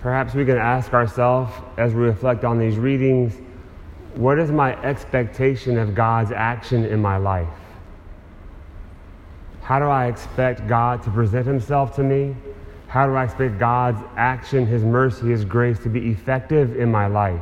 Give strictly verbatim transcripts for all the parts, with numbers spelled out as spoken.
Perhaps we can ask ourselves as we reflect on these readings, what is my expectation of God's action in my life? How do I expect God to present himself to me? How do I expect God's action, his mercy, his grace to be effective in my life?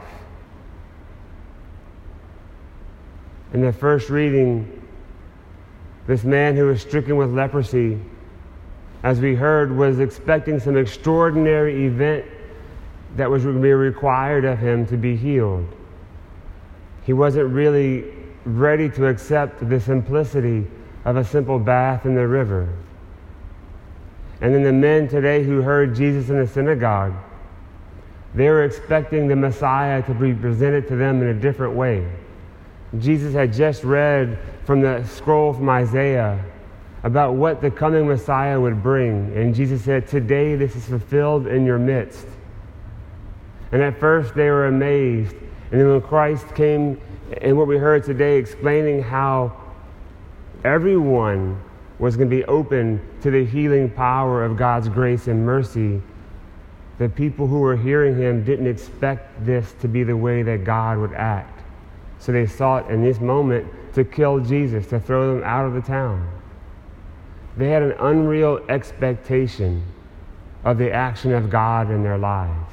In the first reading, this man who was stricken with leprosy, as we heard, was expecting some extraordinary event that was going to be required of him to be healed. He wasn't really ready to accept the simplicity of a simple bath in the river. And then the men today who heard Jesus in the synagogue, they were expecting the Messiah to be presented to them in a different way. Jesus had just read from the scroll from Isaiah about what the coming Messiah would bring. And Jesus said, today this is fulfilled in your midst. And at first they were amazed. And then when Christ came, and what we heard today, explaining how everyone was going to be open to the healing power of God's grace and mercy, the people who were hearing him didn't expect this to be the way that God would act. So they sought in this moment to kill Jesus, to throw him out of the town. They had an unreal expectation of the action of God in their lives.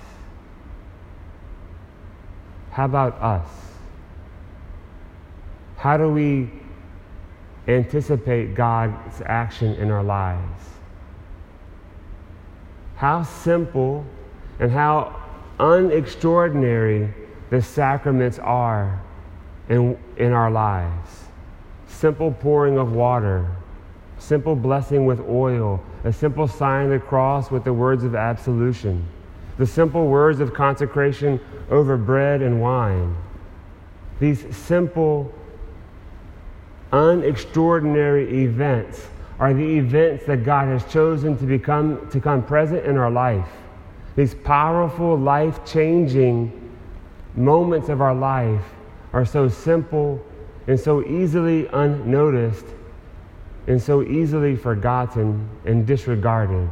How about us? How do we anticipate God's action in our lives? How simple and how unextraordinary the sacraments are in, in our lives. Simple pouring of water, simple blessing with oil, a simple sign of the cross with the words of absolution, the simple words of consecration over bread and wine. These simple, unextraordinary events are the events that God has chosen to become to become present in our life. These powerful, life-changing moments of our life are so simple and so easily unnoticed and so easily forgotten and disregarded.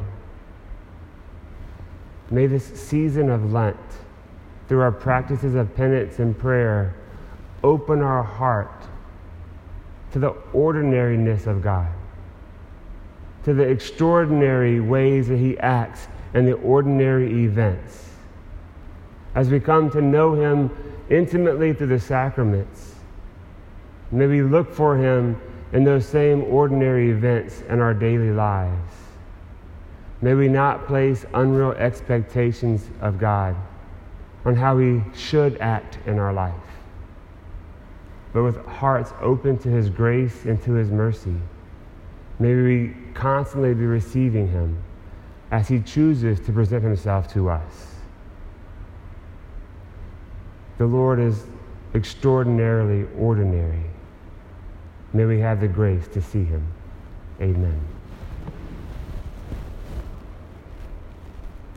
May this season of Lent, through our practices of penance and prayer, open our heart to the ordinariness of God, to the extraordinary ways that he acts and the ordinary events. As we come to know him intimately through the sacraments, may we look for him in those same ordinary events in our daily lives. May we not place unreal expectations of God on how he should act in our life, but with hearts open to his grace and to his mercy, may we constantly be receiving him as he chooses to present himself to us. The Lord is extraordinarily ordinary. May we have the grace to see him. Amen.